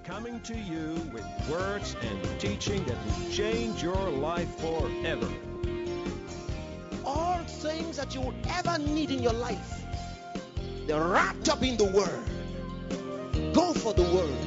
coming to you with words and teaching that will change your life forever. All things that you would ever need in your life, they're wrapped up in the Word. Go for the Word.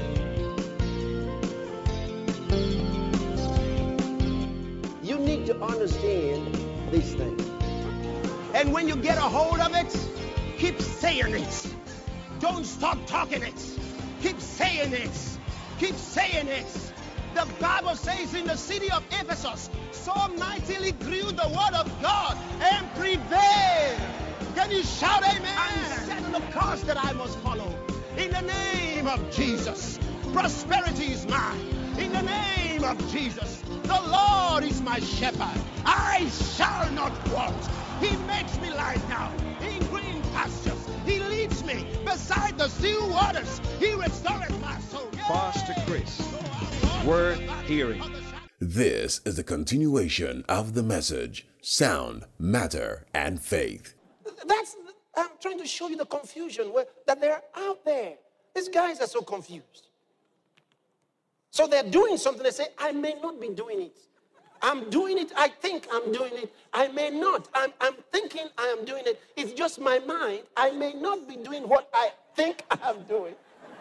You need to understand these things. And when you get a hold of it, keep saying it. Don't stop talking it. Keep saying it. Keep saying it. The Bible says in the city of Ephesus, so mightily grew the word of God and prevailed. Can you shout amen? I'm setting the course that I must follow. In the name of Jesus, prosperity is mine. In the name of Jesus, the Lord is my shepherd. I shall not want. He makes me lie down in green pastures. He leads me beside the still waters. He restores my soul. Pastor Chris, worth hearing. This is the continuation of the message, Sound, Matter, and Faith. I'm trying to show you the confusion that they're out there. These guys are so confused. So they're doing something. They say, I may not be doing it. I'm doing it. I think I'm doing it. I may not. I'm thinking I am doing it. It's just my mind. I may not be doing what I think I'm doing.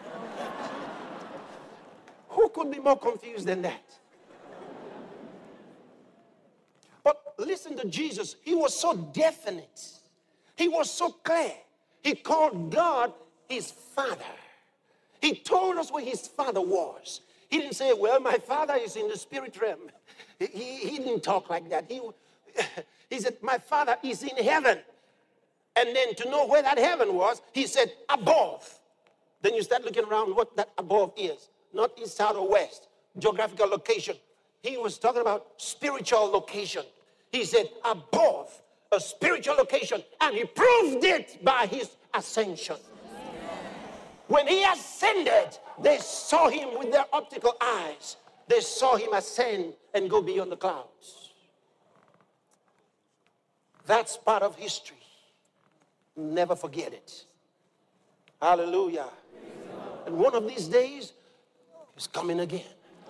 Who could be more confused than that? But listen to Jesus. He was so definite. He was so clear. He called God his Father. He told us where his Father was. He didn't say, well, my Father is in the spirit realm. He didn't talk like that. He said, my Father is in heaven. And then to know where that heaven was, he said, above. Then you start looking around what that above is. Not east, south, or west. Geographical location. He was talking about spiritual location. He said, above, a spiritual location. And he proved it by his ascension. When he ascended, they saw him with their optical eyes. They saw him ascend and go beyond the clouds. That's part of history. Never forget it. Hallelujah. And one of these days, he's coming again.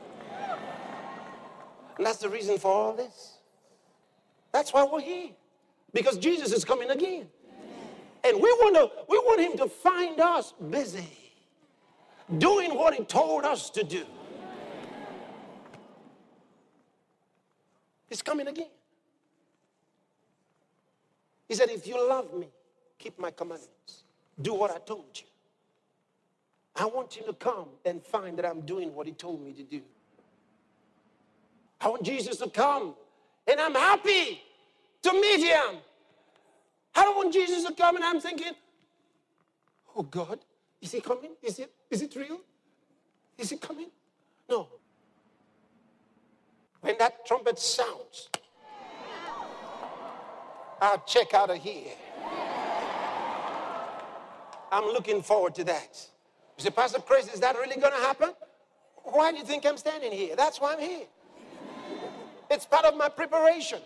And that's the reason for all this. That's why we're here. Because Jesus is coming again. And we want him to find us busy doing what he told us to do. He's coming again. He said, if you love me, keep my commandments. Do what I told you. I want you to come and find that I'm doing what he told me to do. I want Jesus to come, and I'm happy to meet him. I don't want Jesus to come, and I'm thinking, oh God, is he coming? Is it real? Is he coming? No. When that trumpet sounds, I'll check out of here. I'm looking forward to that. You say, Pastor Chris, is that really going to happen? Why do you think I'm standing here? That's why I'm here. It's part of my preparation.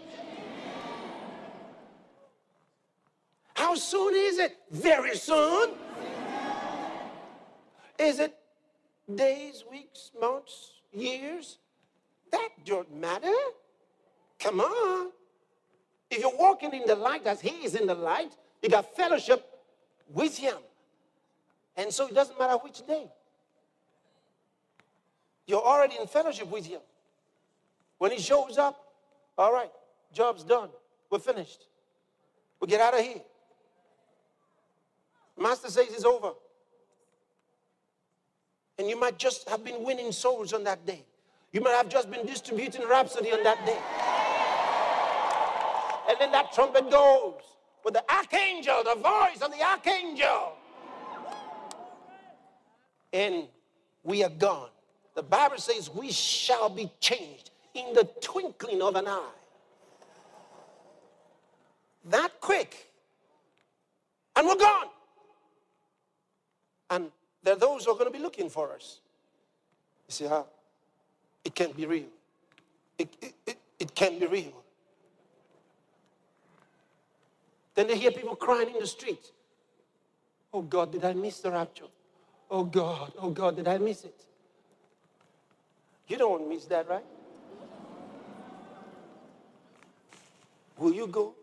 How soon is it? Very soon. Is it days, weeks, months, years? That don't matter. Come on. If you're walking in the light as he is in the light, you got fellowship with him. And so it doesn't matter which day. You're already in fellowship with him. When he shows up, all right, job's done. We're finished. We'll get out of here. Master says it's over. And you might just have been winning souls on that day. You might have just been distributing Rhapsody on that day. And then that trumpet goes with the archangel, the voice of the archangel. And we are gone. The Bible says we shall be changed in the twinkling of an eye. That quick. And we're gone. And there are those who are going to be looking for us. You see how? It can't be real. It can't be real. Then they hear people crying in the street. Oh God, did I miss the rapture? Oh God, did I miss it? You don't want to miss that, right? Will you go?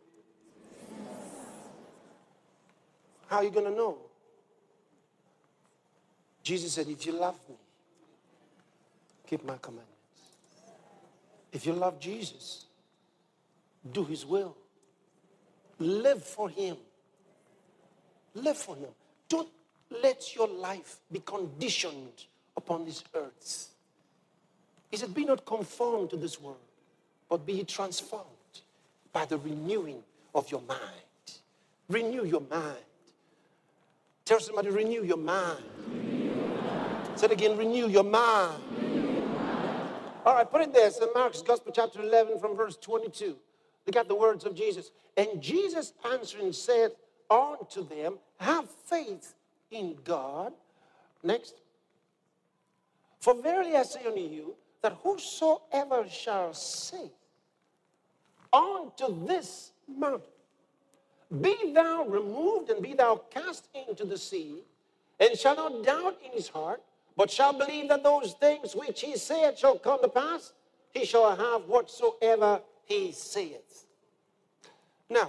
How are you going to know? Jesus said, if you love me, keep my commandments. If you love Jesus, do his will. Live for him. Live for him. Don't let your life be conditioned upon this earth. He said, be not conformed to this world, but be ye transformed by the renewing of your mind. Renew your mind. Tell somebody, renew your mind. Say it again, renew your mind. All right, put it there. St. Mark's Gospel, chapter 11, from verse 22. Look at the words of Jesus. And Jesus answering said unto them, have faith in God. Next. For verily I say unto you, that whosoever shall say unto this mountain, be thou removed and be thou cast into the sea, and shall not doubt in his heart, but shall believe that those things which he saith shall come to pass, he shall have whatsoever he saith. Now,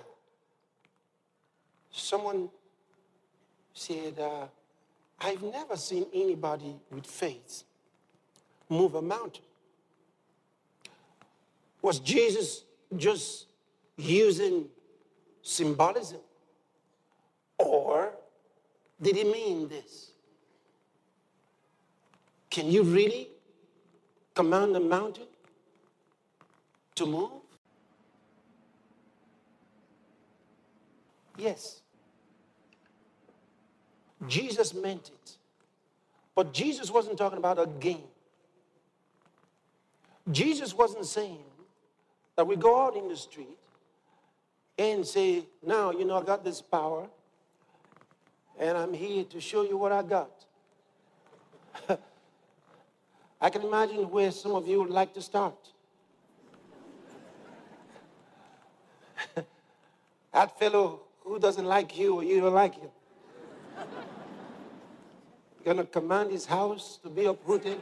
someone said, I've never seen anybody with faith move a mountain. Was Jesus just using symbolism? Or did he mean this? Can you really command a mountain to move? Yes. Jesus meant it. But Jesus wasn't talking about a game. Jesus wasn't saying that we go out in the street and say, now, you know, I got this power, and I'm here to show you what I got. I can imagine where some of you would like to start. That fellow who doesn't like you or you don't like him. You're going to command his house to be uprooted.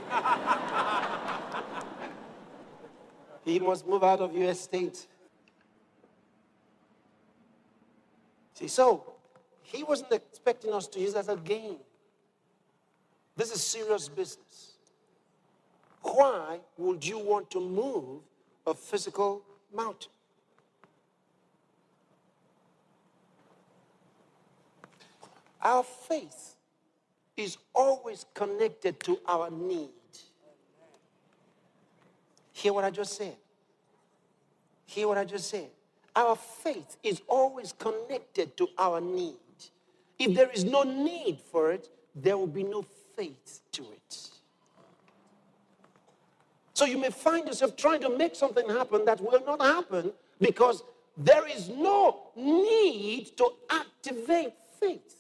He must move out of your estate. See, so he wasn't expecting us to use it as a game. This is serious business. Why would you want to move a physical mountain? Our faith is always connected to our need. Hear what I just said? Hear what I just said? Our faith is always connected to our need. If there is no need for it, there will be no faith to it. So you may find yourself trying to make something happen that will not happen because there is no need to activate faith.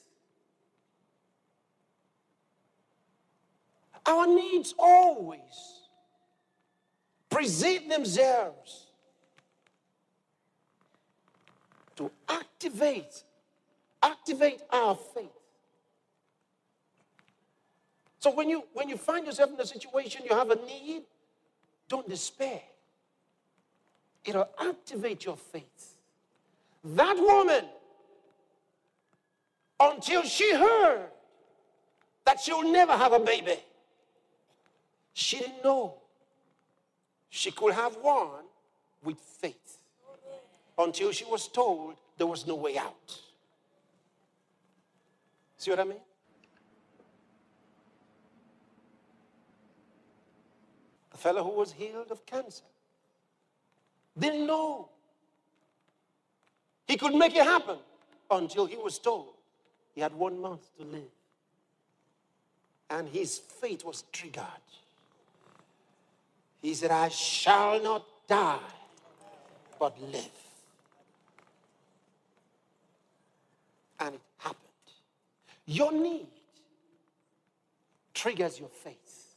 Our needs always present themselves to activate our faith. So when you find yourself in a situation, you have a need, don't despair. It'll activate your faith. That woman, until she heard that she'll never have a baby, she didn't know she could have one with faith until she was told there was no way out. See what I mean? A fellow who was healed of cancer didn't know he could make it happen until he was told he had 1 month to live. And his faith was triggered. He said, I shall not die, but live. And it happened. Your need triggers your faith.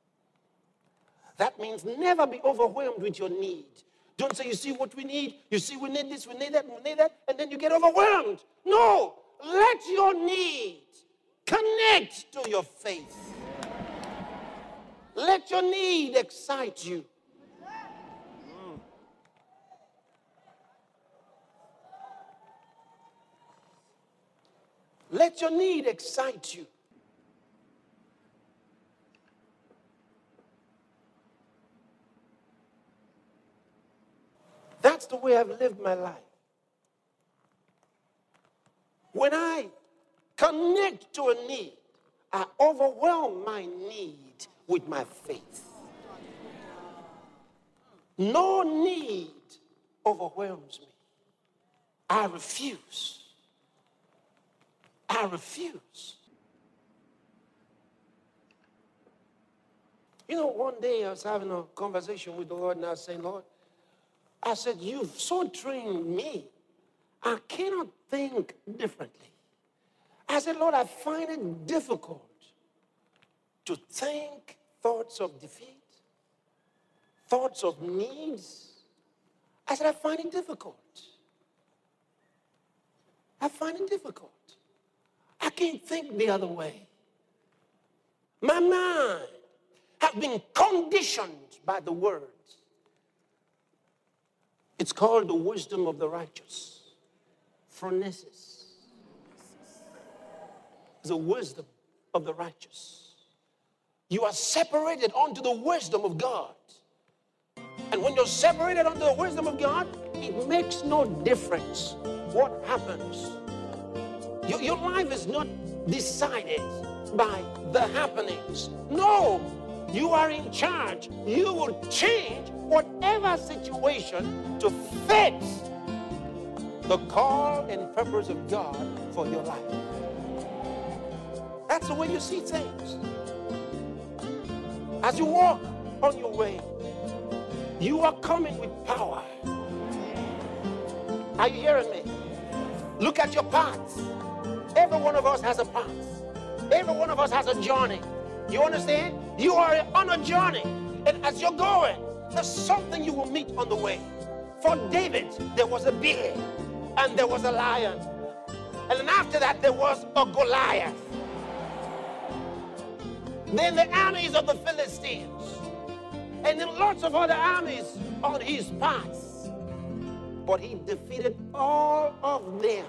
That means never be overwhelmed with your need. Don't say, you see what we need, you see we need this, we need that, we need that, and then you get overwhelmed. No, let your need connect to your faith. Let your need excite you. Let your need excite you. That's the way I've lived my life. When I connect to a need, I overwhelm my need with my faith. No need overwhelms me. I refuse. I refuse. You know, one day I was having a conversation with the Lord, and I was saying, Lord, I said, you've so trained me, I cannot think differently. I said, Lord, I find it difficult to think thoughts of defeat, thoughts of needs. I said, I find it difficult. I find it difficult. I can't think the other way. My mind has been conditioned by the words. It's called the wisdom of the righteous. Phronesis. The wisdom of the righteous. You are separated unto the wisdom of God. And when you're separated unto the wisdom of God, it makes no difference what happens. Your life is not decided by the happenings. No, you are in charge. You will change whatever situation to fit the call and purpose of God for your life. That's the way you see things. As you walk on your way, you are coming with power. Are you hearing me? Look at your path. Every one of us has a path. Every one of us has a journey. You understand? You are on a journey. And as you're going, there's something you will meet on the way. For David, there was a bear and there was a lion. And then after that, there was a Goliath. Then the armies of the Philistines. And then lots of other armies on his path. But he defeated all of them.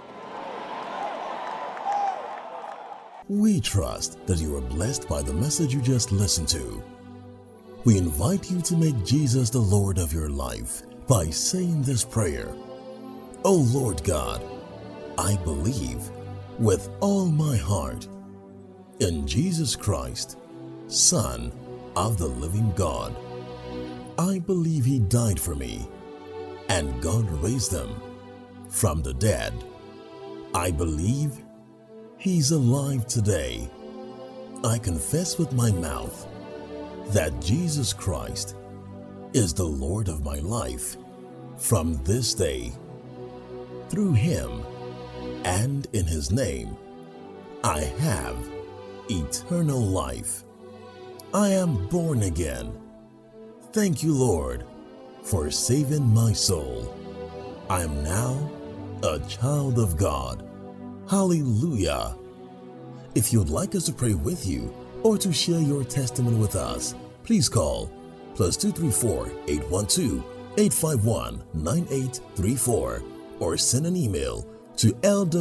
We trust that you are blessed by the message you just listened to. We invite you to make Jesus the Lord of your life by saying this prayer. O Lord God, I believe with all my heart in Jesus Christ, Son of the living God. I believe He died for me and God raised Him from the dead. I believe He's alive today. I confess with my mouth that Jesus Christ is the Lord of my life from this day. Through Him and in His name, I have eternal life. I am born again. Thank you, Lord, for saving my soul. I am now a child of God. Hallelujah. If you'd like us to pray with you or to share your testimony with us, please call +234 812 851 9834 or send an email to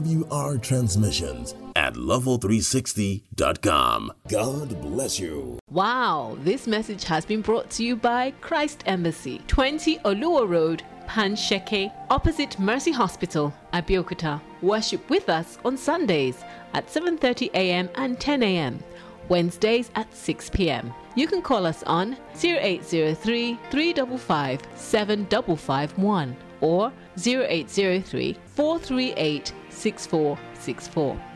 lwrtransmissions@level360.com. God bless you. Wow, this message has been brought to you by Christ Embassy, 20 Oluwa Road, Pansheke, opposite Mercy Hospital, Abeokuta. Worship with us on Sundays at 7:30 a.m. and 10 a.m. Wednesdays at 6 p.m. You can call us on 0803 355 7551 or 0803 438 6464.